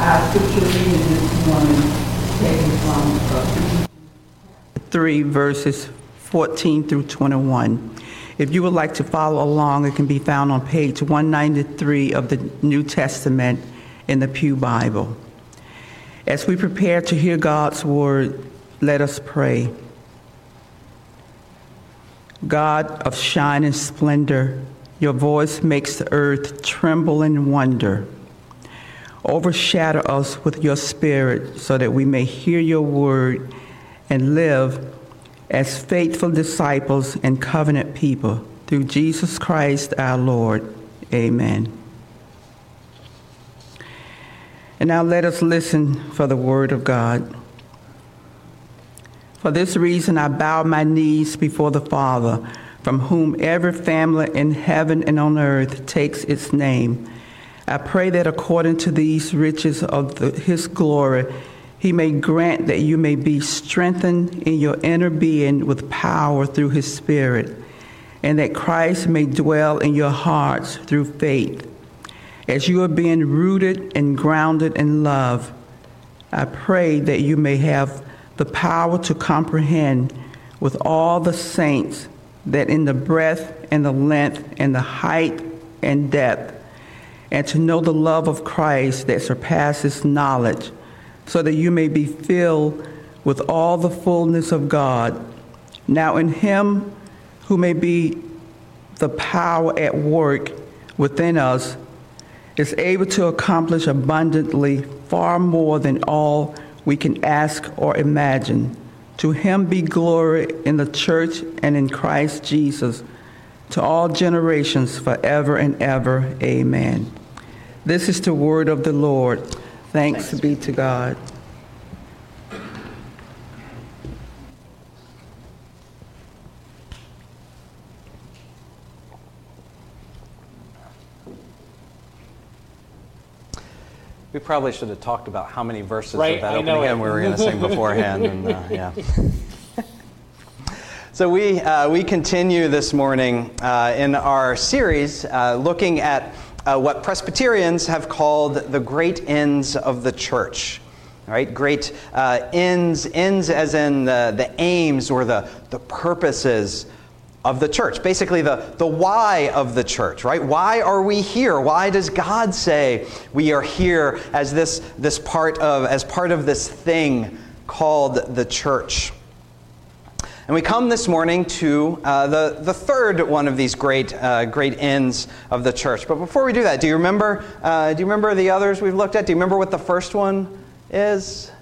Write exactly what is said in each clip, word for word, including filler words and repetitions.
Our scripture reading this morning is taken from uh, three verses fourteen through twenty-one. If you would like to follow along, it can be found on page one ninety-three of the New Testament in the Pew Bible. As we prepare to hear God's word, let us pray. God of shining splendor, your voice makes the earth tremble in wonder. Overshadow us with your spirit so that we may hear your word and live as faithful disciples and covenant people. Through Jesus Christ our Lord. Amen. And now let us listen for the word of God. For this reason I bow my knees before the Father, from whom every family in heaven and on earth takes its name. I pray that according to these riches of the, his glory, he may grant that you may be strengthened in your inner being with power through his Spirit, and that Christ may dwell in your hearts through faith. As you are being rooted and grounded in love, I pray that you may have the power to comprehend with all the saints that in the breadth and the length and the height and depth, and to know the love of Christ that surpasses knowledge, so that you may be filled with all the fullness of God. Now in him who may be the power at work within us is able to accomplish abundantly far more than all we can ask or imagine. To him be glory in the church and in Christ Jesus, to all generations forever and ever. Amen. This is the word of the Lord. Thanks, Thanks. be to God. We probably should have talked about how many verses right, of that I opening hymn we were going to sing beforehand. And, uh, yeah. So we uh, we continue this morning uh, in our series uh, looking at uh, what Presbyterians have called the great ends of the church. All right, great uh, ends, ends as in the, the aims or the, the purposes of the church. Basically the, the why of the church, right? Why are we here? Why does God say we are here as this, this part of, as part of this thing called the church? And we come this morning to uh, the, the third one of these great uh, great ends of the church. But before we do that, do you remember uh, do you remember the others we've looked at? Do you remember what the first one is?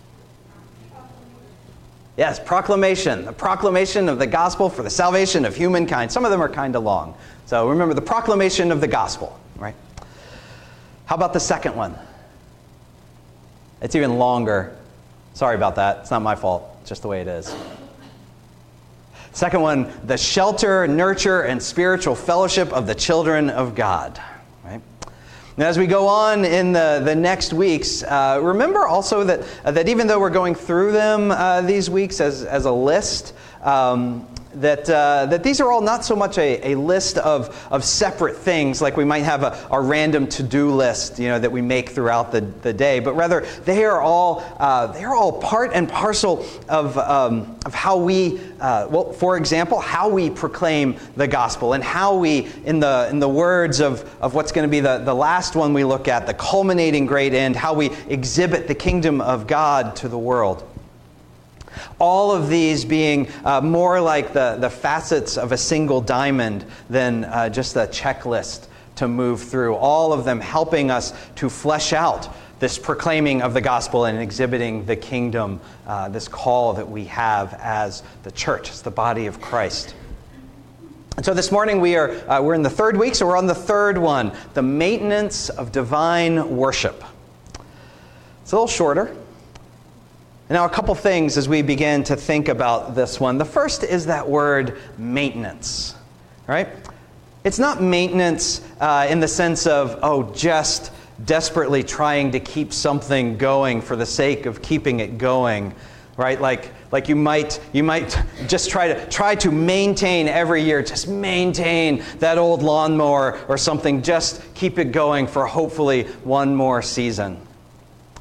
Yes, proclamation. The proclamation of the gospel for the salvation of humankind. Some of them are kind of long. So remember the proclamation of the gospel, right? How about the second one? It's even longer. Sorry about that. It's not my fault. It's just the way it is. Second one, the shelter, nurture, and spiritual fellowship of the children of God. Right? And as we go on in the, the next weeks, uh, remember also that uh, that even though we're going through them uh, these weeks as, as a list, um, that uh, that these are all not so much a, a list of, of separate things like we might have a, a random to-do list, you know, that we make throughout the, the day, but rather they are all uh, they are all part and parcel of um, of how we uh, well, for example, how we proclaim the gospel and how we, in the in the words of, of what's going to be the, the last one we look at, the culminating great end, how we exhibit the kingdom of God to the world. All of these being uh, more like the, the facets of a single diamond than uh, just a checklist to move through. All of them helping us to flesh out this proclaiming of the gospel and exhibiting the kingdom, uh, this call that we have as the church, as the body of Christ. And so this morning we are uh, we're in the third week, so we're on the third one, the maintenance of divine worship. It's a little shorter. Now, a couple things as we begin to think about this one. The first is that word maintenance, right? It's not maintenance uh, in the sense of, oh, just desperately trying to keep something going for the sake of keeping it going, right? Like, like you might you might just try to try to maintain every year, just maintain that old lawnmower or something, just keep it going for hopefully one more season.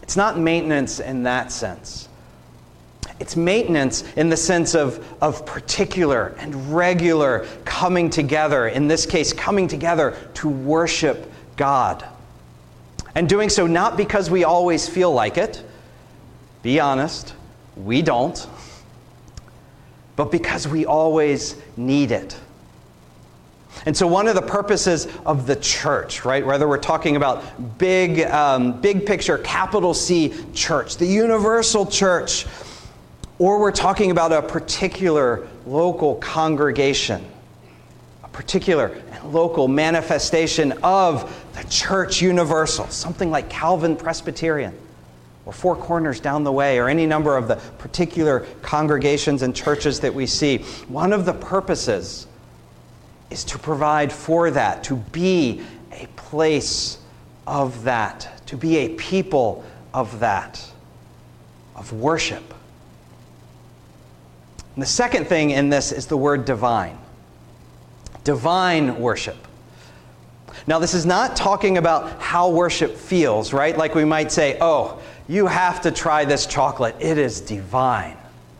It's not maintenance in that sense. It's maintenance in the sense of, of particular and regular coming together, in this case, coming together to worship God. And doing so not because we always feel like it, be honest, we don't, but because we always need it. And so one of the purposes of the church, right, whether we're talking about big, um, big picture, capital C church, the universal church, or we're talking about a particular local congregation, a particular and local manifestation of the church universal, something like Calvin Presbyterian, or Four Corners down the way, or any number of the particular congregations and churches that we see. One of the purposes is to provide for that, to be a place of that, to be a people of that, of worship. And the second thing in this is the word divine. Divine worship. Now, this is not talking about how worship feels, right? Like we might say, oh, you have to try this chocolate. It is divine.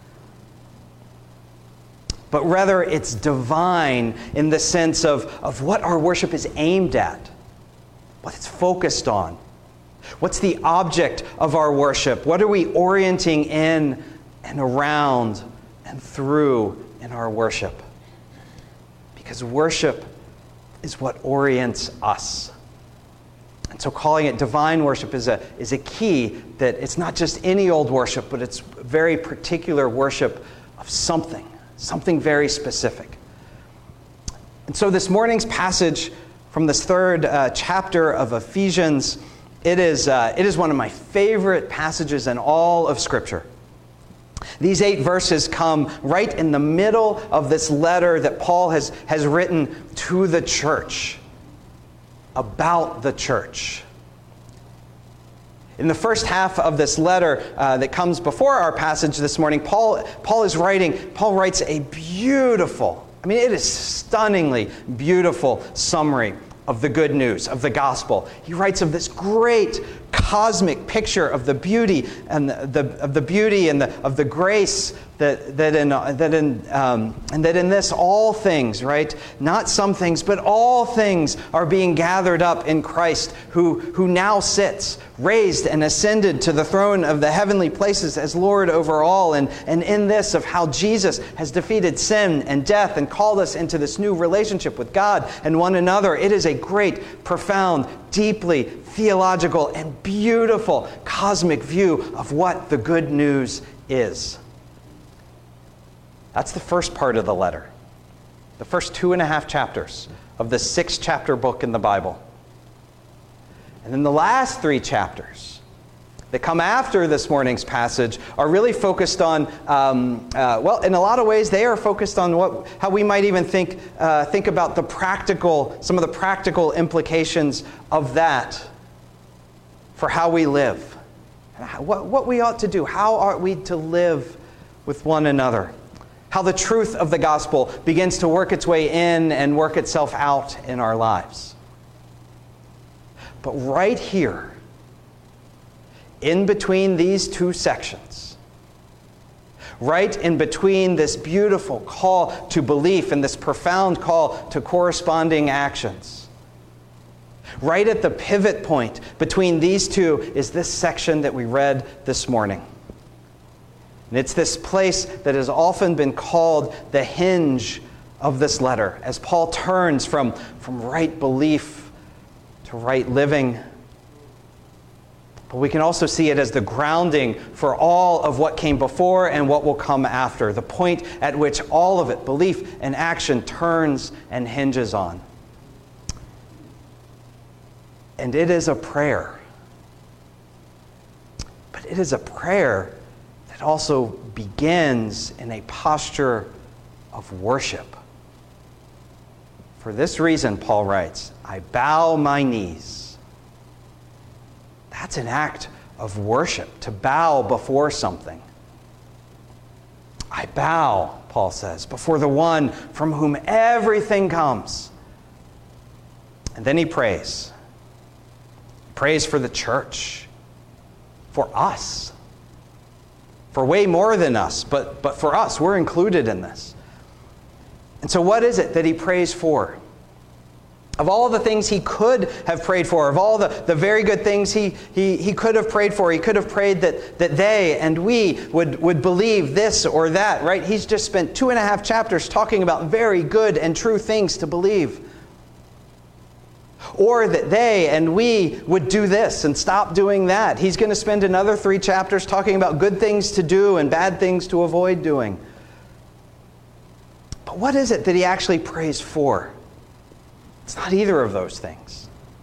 But rather, it's divine in the sense of, of what our worship is aimed at, what it's focused on. What's the object of our worship? What are we orienting in and around and through in our worship? Because worship is what orients us. And so calling it divine worship is a, is a key that it's not just any old worship, but it's very particular worship of something. Something very specific. And so this morning's passage from this third uh, chapter of Ephesians, it is, uh, it is one of my favorite passages in all of Scripture. These eight verses come right in the middle of this letter that Paul has, has written to the church, about the church. In the first half of this letter uh, that comes before our passage this morning, Paul, Paul is writing, Paul writes a beautiful, I mean, it is stunningly beautiful summary of the good news, of the gospel. He writes of this great cosmic picture of the beauty and the, the of the beauty and the, of the grace that that in that in um, and that in this all things, right? Not some things, but all things are being gathered up in Christ, who who now sits raised and ascended to the throne of the heavenly places as Lord over all. And and in this of how Jesus has defeated sin and death and called us into this new relationship with God and one another. It is a great, profound, deeply theological and beautiful cosmic view of what the good news is. That's the first part of the letter. The first two and a half chapters of the six chapter book in the Bible. And then the last three chapters that come after this morning's passage are really focused on, um, uh, well, in a lot of ways, they are focused on what, how we might even think, uh, think about the practical, some of the practical implications of that for how we live, what, what we ought to do, how are we to live with one another, how the truth of the gospel begins to work its way in and work itself out in our lives. But right here, in between these two sections, right in between this beautiful call to belief and this profound call to corresponding actions, right at the pivot point between these two is this section that we read this morning. And it's this place that has often been called the hinge of this letter, as Paul turns from, from right belief to right living. But we can also see it as the grounding for all of what came before and what will come after, the point at which all of it, belief and action, turns and hinges on. And it is a prayer. But it is a prayer that also begins in a posture of worship. For this reason, Paul writes, I bow my knees. That's an act of worship, to bow before something. I bow, Paul says, before the one from whom everything comes. And then he prays. Prays for the church. for us. For way more than us, but, but for us, we're included in this. And so what is it that he prays for? Of all the things he could have prayed for, of all the, the very good things he, he, he could have prayed for, he could have prayed that, that they and we would, would believe this or that, right? He's just spent two and a half chapters talking about very good and true things to believe. Or that they and we would do this and stop doing that. He's going to spend another three chapters talking about good things to do and bad things to avoid doing. But what is it that he actually prays for? It's not either of those things.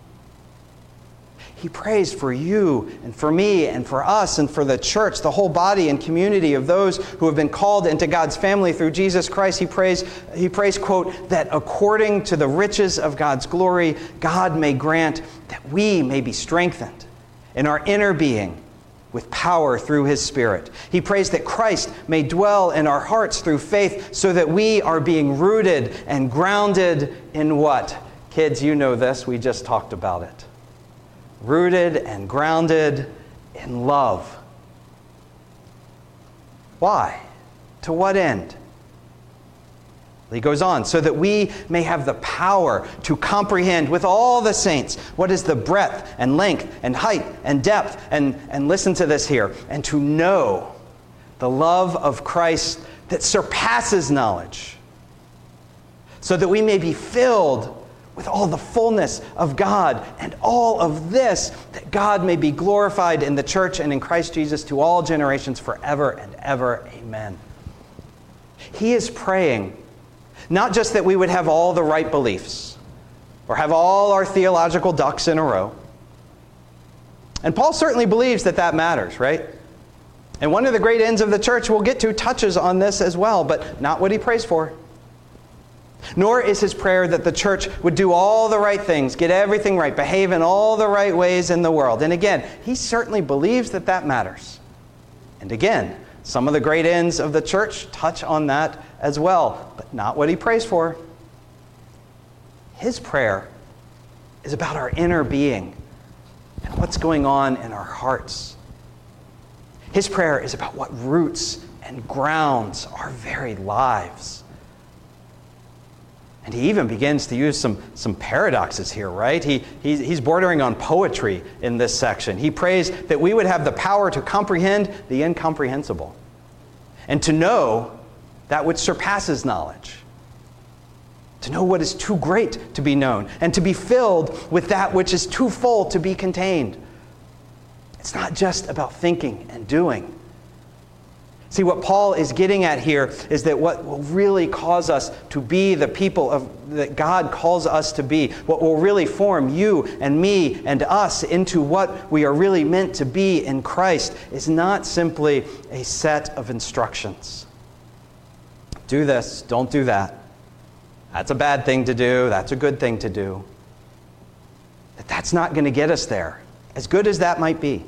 He prays for you and for me and for us and for the church, the whole body and community of those who have been called into God's family through Jesus Christ. He prays, he prays, quote, that according to the riches of God's glory, God may grant that we may be strengthened in our inner being with power through His Spirit. He prays that Christ may dwell in our hearts through faith so that we are being rooted and grounded in what? Kids, you know this. We just talked about it. Rooted and grounded in love. Why? To what end? He goes on, so that we may have the power to comprehend with all the saints what is the breadth and length and height and depth, and, and listen to this here, and to know the love of Christ that surpasses knowledge, so that we may be filled with all the fullness of God, and all of this, that God may be glorified in the church and in Christ Jesus to all generations forever and ever. Amen. He is praying not just that we would have all the right beliefs or have all our theological ducks in a row. And Paul certainly believes that that matters, right? And one of the great ends of the church we'll get to touches on this as well, but not what he prays for. Nor is his prayer that the church would do all the right things, get everything right, behave in all the right ways in the world. And again, he certainly believes that that matters. And again, some of the great ends of the church touch on that as well, but not what he prays for. His prayer is about our inner being and what's going on in our hearts. His prayer is about what roots and grounds our very lives. And he even begins to use some, some paradoxes here, right? He, he's, he's bordering on poetry in this section. He prays that we would have the power to comprehend the incomprehensible and to know that which surpasses knowledge, to know what is too great to be known, and to be filled with that which is too full to be contained. It's not just about thinking and doing. See, what Paul is getting at here is that what will really cause us to be the people of, that God calls us to be, what will really form you and me and us into what we are really meant to be in Christ, is not simply a set of instructions. Do this, don't do that. That's a bad thing to do, that's a good thing to do. That that's not going to get us there, as good as that might be.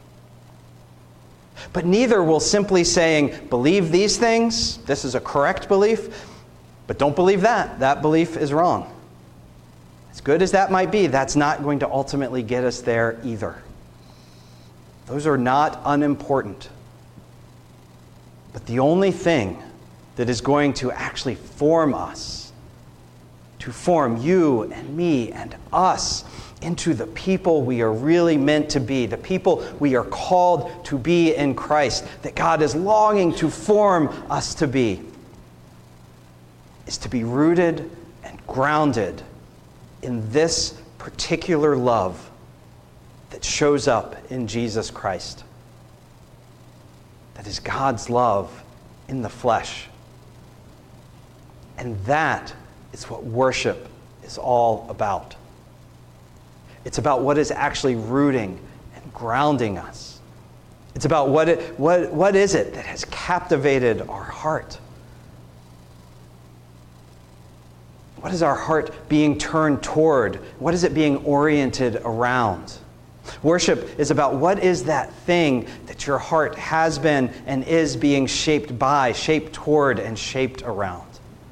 But neither will simply saying, believe these things, this is a correct belief, but don't believe that. That belief is wrong. As good as that might be, that's not going to ultimately get us there either. Those are not unimportant. But the only thing that is going to actually form us, to form you and me and us, into the people we are really meant to be, the people we are called to be in Christ, that God is longing to form us to be, is to be rooted and grounded in this particular love that shows up in Jesus Christ. That is God's love in the flesh. And that is what worship is all about. It's about what is actually rooting and grounding us. It's about what it, what, what is it that has captivated our heart. What is our heart being turned toward? What is it being oriented around? Worship is about what is that thing that your heart has been and is being shaped by, shaped toward, and shaped around.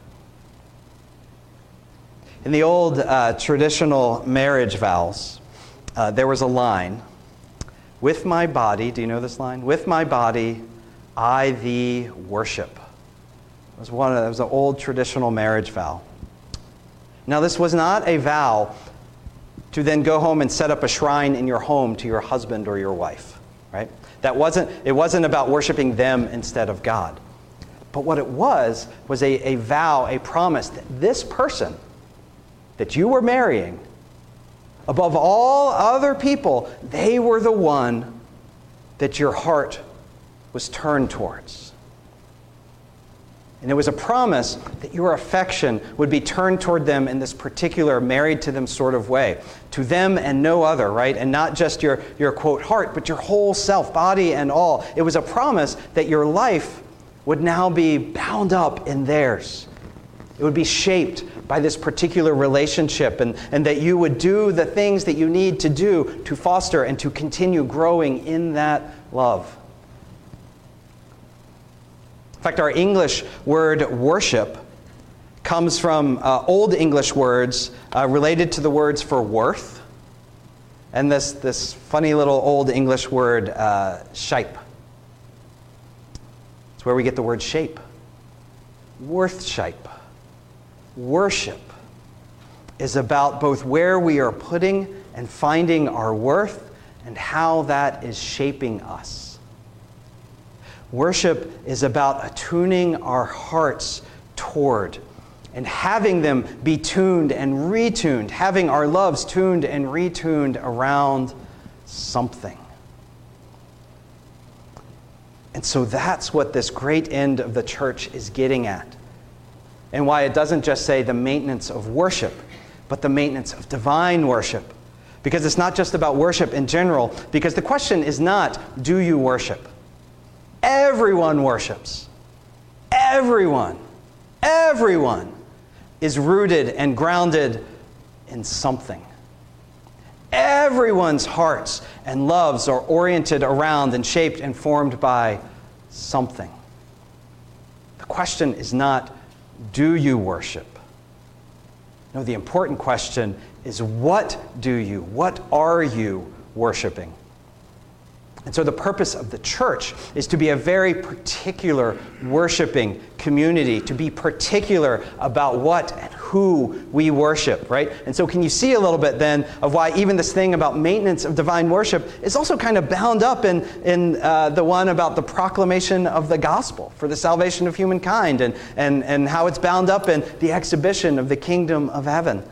In the old uh, traditional marriage vows, uh, there was a line With my body, do you know this line? With my body, I thee worship. It was one of, it was an old traditional marriage vow. Now, this was not a vow to then go home and set up a shrine in your home to your husband or your wife, right? That wasn't, it wasn't about worshiping them instead of God. But what it was, was a, a vow, a promise that this person that you were marrying, above all other people, they were the one that your heart was turned towards. And it was a promise that your affection would be turned toward them in this particular married to them sort of way. To them and no other, right? And not just your, your quote, heart, but your whole self, body and all. It was a promise that your life would now be bound up in theirs. It would be shaped by this particular relationship, and, and that you would do the things that you need to do to foster and to continue growing in that love. In fact, our English word worship comes from uh, Old English words uh, related to the words for worth, and this, this funny little Old English word, uh, shape. It's where we get the word shape. Worth shape. Worship is about both where we are putting and finding our worth and how that is shaping us. Worship is about attuning our hearts toward and having them be tuned and retuned, having our loves tuned and retuned around something. And so that's what this great end of the church is getting at. And why it doesn't just say the maintenance of worship, but the maintenance of divine worship. Because it's not just about worship in general, because the question is not, do you worship? Everyone worships. Everyone. Everyone is rooted and grounded in something. Everyone's hearts and loves are oriented around and shaped and formed by something. The question is not, do you worship? No, the important question is, what do you, what are you worshiping? And so the purpose of the church is to be a very particular worshiping community, to be particular about what and who we worship, right? And so can you see a little bit then of why even this thing about maintenance of divine worship is also kind of bound up in, in uh, the one about the proclamation of the gospel for the salvation of humankind, and, and, and how it's bound up in the exhibition of the kingdom of heaven.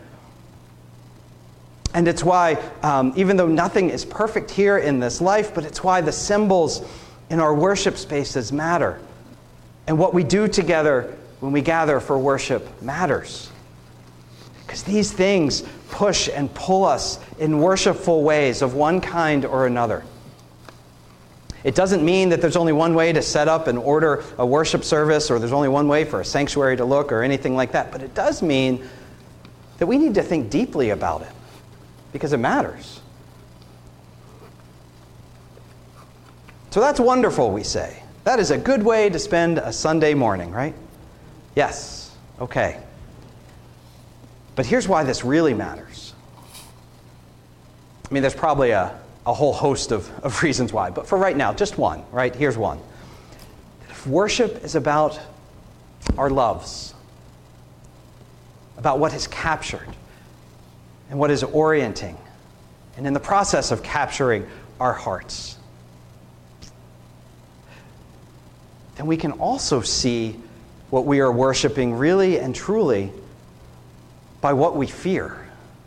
And it's why, um, even though nothing is perfect here in this life, but it's why the symbols in our worship spaces matter. And what we do together when we gather for worship matters. Because these things push and pull us in worshipful ways of one kind or another. It doesn't mean that there's only one way to set up and order a worship service, or there's only one way for a sanctuary to look, or anything like that. But it does mean that we need to think deeply about it. Because it matters. So that's wonderful, we say. That is a good way to spend a Sunday morning, right? Yes. Okay. But here's why this really matters. I mean, there's probably a, a whole host of, of reasons why, but for right now, just one, right? Here's one. If worship is about our loves, about what is captured, and what is orienting, and in the process of capturing our hearts, then we can also see what we are worshiping really and truly by what we fear.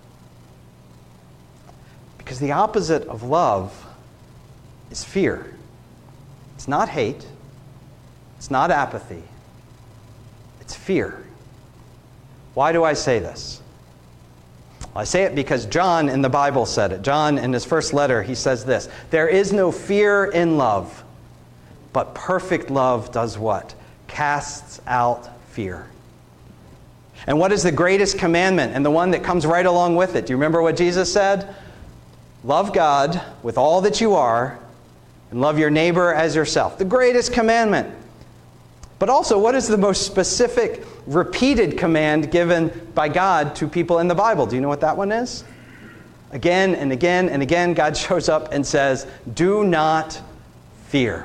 Because the opposite of love is fear. It's not hate. It's not apathy. It's fear. Why do I say this? I say it because John in the Bible said it. John, in his first letter, he says this: there is no fear in love, but perfect love does what? Casts out fear. And what is the greatest commandment, and the one that comes right along with it? Do you remember what Jesus said? Love God with all that you are, and love your neighbor as yourself. The greatest commandment. But also, what is the most specific, repeated command given by God to people in the Bible? Do you know what that one is? Again and again and again, God shows up and says, do not fear.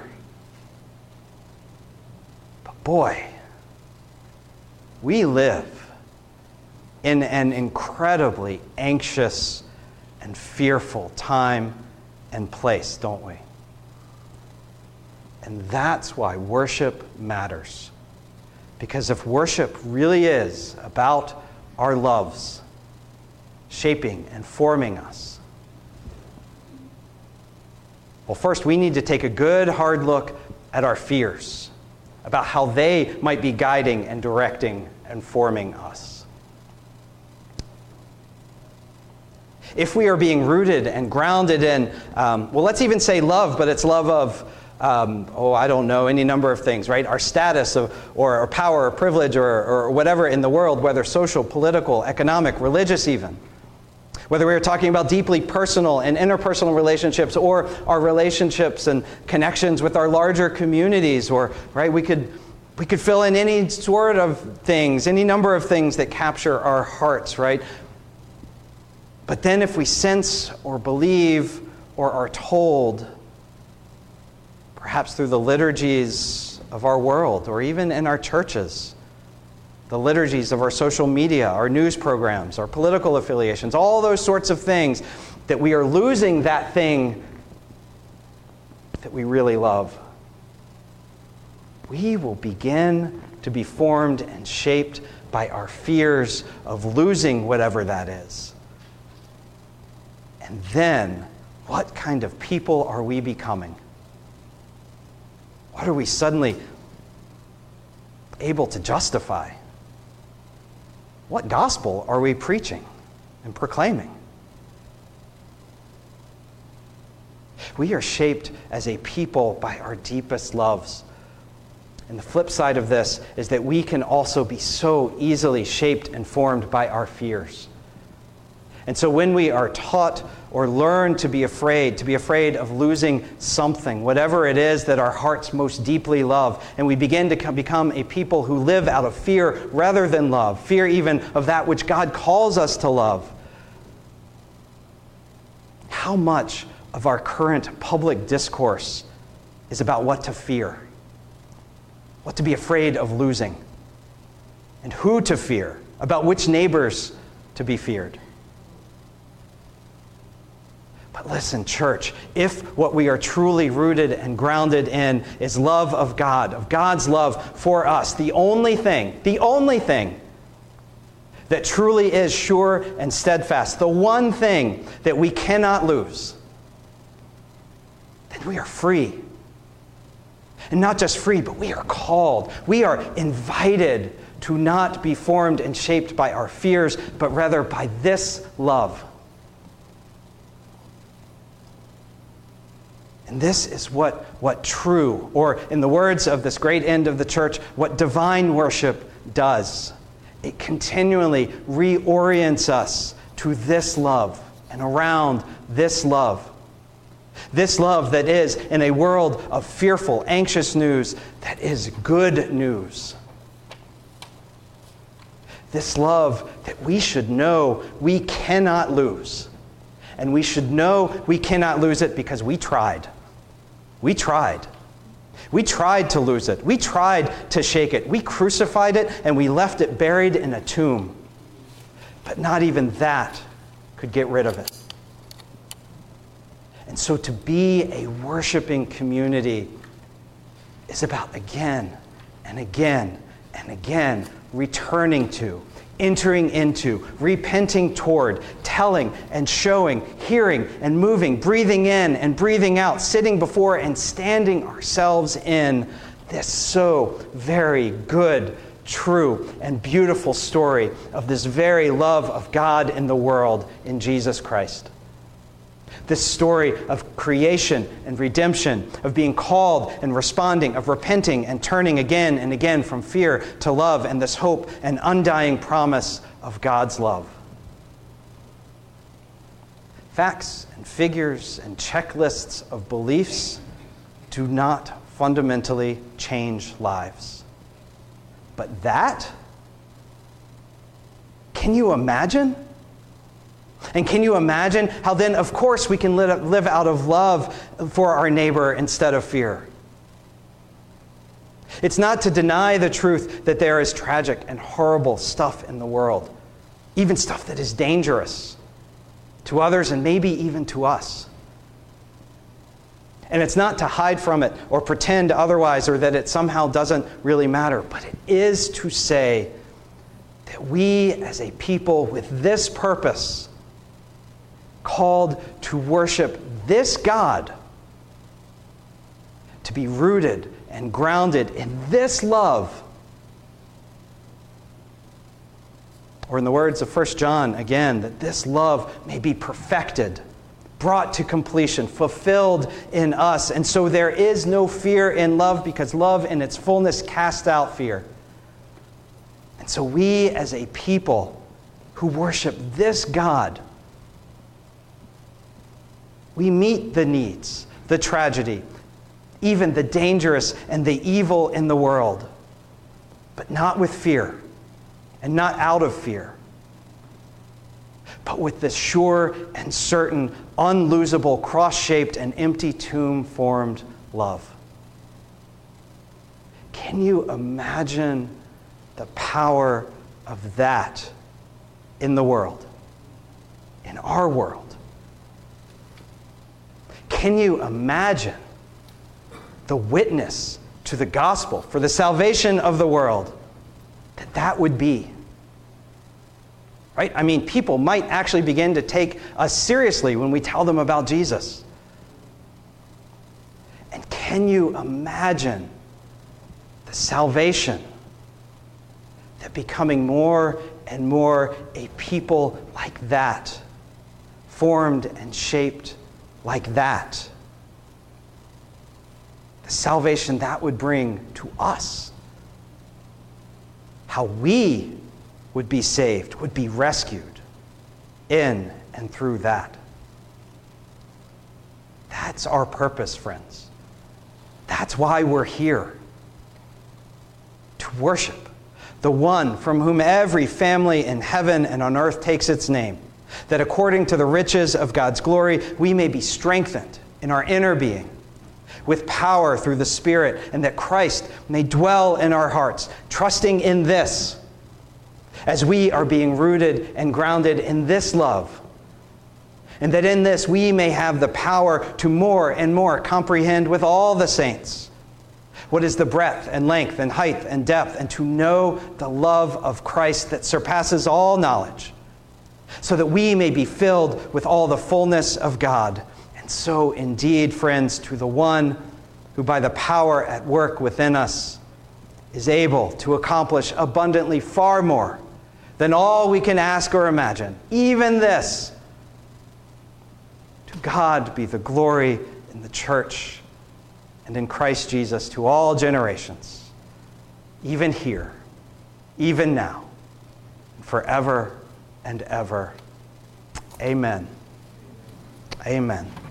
But boy, we live in an incredibly anxious and fearful time and place, don't we? And that's why worship matters. Because if worship really is about our loves shaping and forming us, well, first we need to take a good hard look at our fears, about how they might be guiding and directing and forming us. If we are being rooted and grounded in, um, well, let's even say love, but it's love of, um, oh, I don't know, any number of things, right? Our status of, or, or power or privilege or, or whatever in the world, whether social, political, economic, religious even. Whether we are talking about deeply personal and interpersonal relationships or our relationships and connections with our larger communities, or, right, we could, we could fill in any sort of things, any number of things that capture our hearts, right? But then if we sense or believe or are told, perhaps through the liturgies of our world or even in our churches, the liturgies of our social media, our news programs, our political affiliations, all those sorts of things, that we are losing that thing that we really love, we will begin to be formed and shaped by our fears of losing whatever that is. And then, what kind of people are we becoming? What are we suddenly able to justify? What gospel are we preaching and proclaiming? We are shaped as a people by our deepest loves. And the flip side of this is that we can also be so easily shaped and formed by our fears. And so when we are taught or learn to be afraid, to be afraid of losing something, whatever it is that our hearts most deeply love, and we begin to become a people who live out of fear rather than love, fear even of that which God calls us to love, how much of our current public discourse is about what to fear, what to be afraid of losing, and who to fear, about which neighbors to be feared? But listen, church, if what we are truly rooted and grounded in is love of God, of God's love for us, the only thing, the only thing that truly is sure and steadfast, the one thing that we cannot lose, then we are free. And not just free, but we are called. We are invited to not be formed and shaped by our fears, but rather by this love. And this is what, what true, or in the words of this great end of the church, what divine worship does. It continually reorients us to this love and around this love. This love that is, in a world of fearful, anxious news, that is good news. This love that we should know we cannot lose. And we should know we cannot lose it because we tried. We tried. We tried to lose it. We tried to shake it. We crucified it and we left it buried in a tomb. But not even that could get rid of it. And so to be a worshiping community is about again and again and again returning to, entering into, repenting toward, telling and showing, hearing and moving, breathing in and breathing out, sitting before and standing ourselves in this so very good, true, and beautiful story of this very love of God in the world in Jesus Christ. This story of creation and redemption, of being called and responding, of repenting and turning again and again from fear to love, and this hope and undying promise of God's love. Facts and figures and checklists of beliefs do not fundamentally change lives. But that, can you imagine? And can you imagine how then, of course, we can live, live out of love for our neighbor instead of fear? It's not to deny the truth that there is tragic and horrible stuff in the world, even stuff that is dangerous to others and maybe even to us. And it's not to hide from it or pretend otherwise or that it somehow doesn't really matter, but it is to say that we as a people with this purpose, called to worship this God, to be rooted and grounded in this love. Or in the words of First John, again, that this love may be perfected, brought to completion, fulfilled in us. And so there is no fear in love, because love in its fullness casts out fear. And so we as a people who worship this God, we meet the needs, the tragedy, even the dangerous and the evil in the world, but not with fear and not out of fear, but with the sure and certain, unlosable, cross-shaped and empty tomb-formed love. Can you imagine the power of that in the world, in our world? Can you imagine the witness to the gospel for the salvation of the world that that would be? Right? I mean, people might actually begin to take us seriously when we tell them about Jesus. And can you imagine the salvation that becoming more and more a people like that, formed and shaped like that, the salvation that would bring to us, how we would be saved, would be rescued in and through that. That's our purpose, friends. That's why we're here. To worship the one from whom every family in heaven and on earth takes its name, that according to the riches of God's glory, we may be strengthened in our inner being with power through the Spirit, and that Christ may dwell in our hearts, trusting in this, as we are being rooted and grounded in this love, and that in this we may have the power to more and more comprehend with all the saints what is the breadth and length and height and depth, and to know the love of Christ that surpasses all knowledge, so that we may be filled with all the fullness of God. And so, indeed, friends, to the one who by the power at work within us is able to accomplish abundantly far more than all we can ask or imagine, even this, to God be the glory in the church and in Christ Jesus to all generations, even here, even now, forever and ever. Amen. Amen.